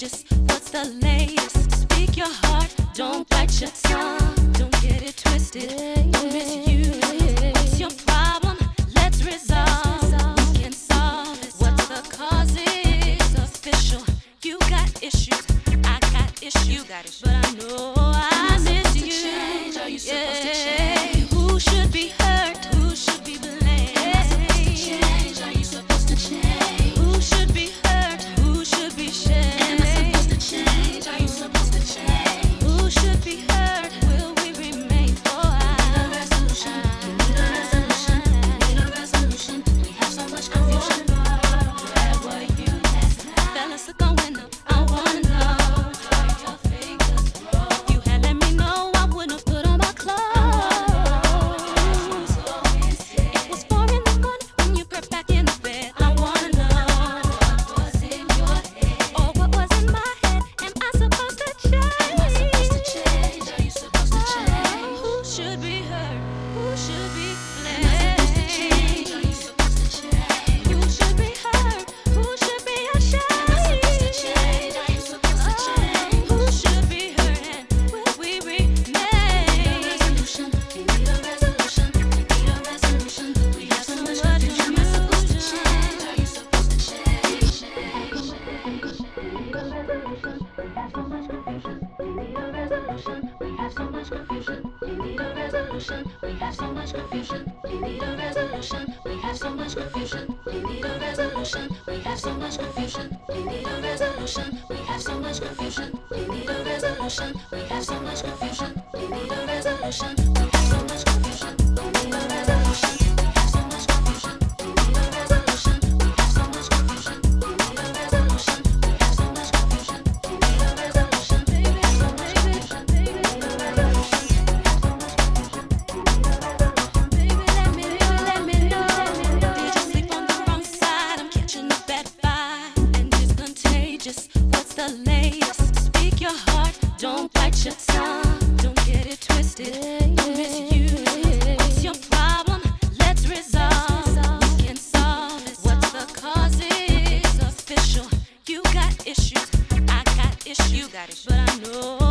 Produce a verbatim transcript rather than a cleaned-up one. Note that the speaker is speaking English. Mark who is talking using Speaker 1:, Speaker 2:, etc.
Speaker 1: contagious. What's the latest? Speak your heart, don't bite your tongue. Don't get it twisted, don't misuse. What's your problem? Let's resolve. We can solve it. What's the cause? It's official. You got issues, I got issues, but I know I miss you. Change? Are you supposed to change? Who should be hurt? Who should be blamed? Am I supposed to change? Are you supposed to change? Who should be hurt? Who should be shamed? Am I supposed to change? Are you supposed to change? Who should be hurt? Will we remain? Oh, I need a resolution. We need a resolution. We need a resolution. We have so much confusion. Grab what you have. Fellas are going up. I wanna know how your fingers grow. You had let me know I wouldn't put on my clothes. It was four in the morning when you crept back in the bed. I wanna know what was in your head or what was in my head. Am I supposed to change? Am I supposed to change? Are you supposed to change? Who should be hurt? Who should be blamed? Am I supposed to change? Are you supposed to change? Who should be hurt? Who should be ashamed? Am I supposed to change? Are you supposed to change? Who should be hurt and will we remain? Resolution. We need a resolution. We need a resolution. We have so much confusion. Am I supposed to change? Are you supposed to change? We need a resolution. We have so much confusion. We need a resolution. We have so much confusion. We need a resolution. We have so much confusion. We need a resolution. We have so much confusion. We need a resolution. We have so much confusion. We need a resolution. We have so much confusion. We need a resolution. We have so much confusion. We need a resolution. We have so much confusion. We need a resolution. We have so much confusion. We need a resolution. We have so much confusion. We need a resolution. We have so much confusion. We need a resolution. We have so much confusion. We need a resolution. We have so much confusion. We need a resolution. We have so much confusion. Baby, let me know, let me know. Did you sleep on the wrong side? I'm catching a bad vibe and it's contagious. What's the latest? Speak your heart, don't bite your tongue. Don't get it twisted, don't misuse. What's your problem? Let's resolve. We can solve it. What's the cause? It's official. You got issues, I got issues, but I know